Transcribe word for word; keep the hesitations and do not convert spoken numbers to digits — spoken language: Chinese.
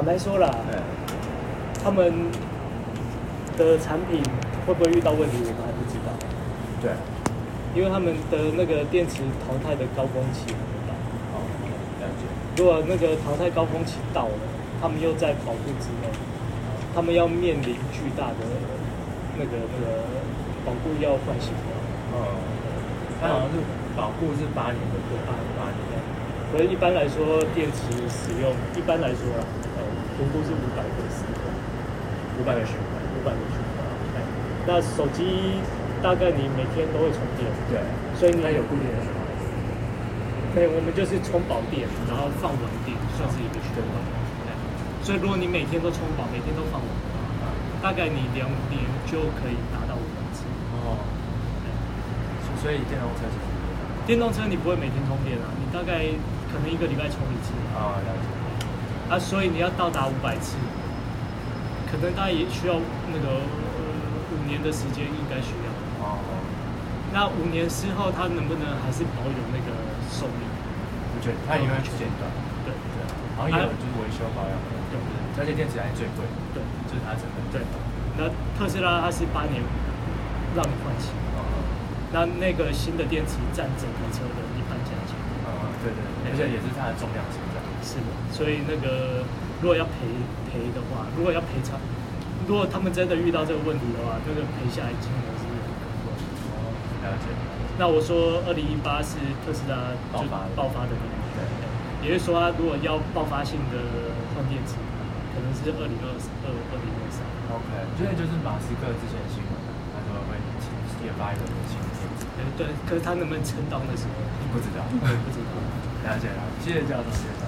白说啦，他们的产品会不会遇到问题，我们还不知道。 对， 因为他们的那个电池淘汰的高峰期还没到。 哦，了解。 如果那个淘汰高峰期到了，他们又在保护之内，他们要面临巨大的那个那个保护要换新的。 嗯，它好像是保护是八年的，对，八八年。 所以一般来说，电池使用一般来说啦，呃，评估是五百个时间， 五百个循环， 五百个循环。那手机大概你每天都会充电， 对， 所以你它有固定的循环。 对，我们就是充饱电，然后放稳电，算是一个循环。对，所以如果你每天都充饱，每天都放稳，大概你两年就可以达到五百次。 哦，所以电动车是什么？ 电动车你不会每天充电啊，你大概可能一个礼拜充一次。 啊，了解。 啊，所以你要到达五百次，可能大概也需要那个呃五年的时间，应该需要。 哦。 那五年之后，它能不能还是保有那个寿命？ 我觉得它应该去间断。对对，好像也有就是维修保养，对不对？而且电池还是最贵，对，就是它成本最高。 那特斯拉它是八年让你换新。那那个新的电池占整台车的一半价钱。 嗯，对对，而且也是它的重量成长。 是的，所以那个如果要赔赔的话，如果要赔偿，如果他们真的遇到这个问题的话，那个赔下来金额是很可观。 哦，了解。 那我说二零一八是特斯拉爆发爆发的年，对，也就是说它如果要爆发性的换电池，可能是二零二二、二零二三。 OK， 这个就是马斯克之前的新闻，他说会研发一个新的电池。 对，可是他能不能撑到那时候？ 不知道， 不知道。 了解了，谢谢教授。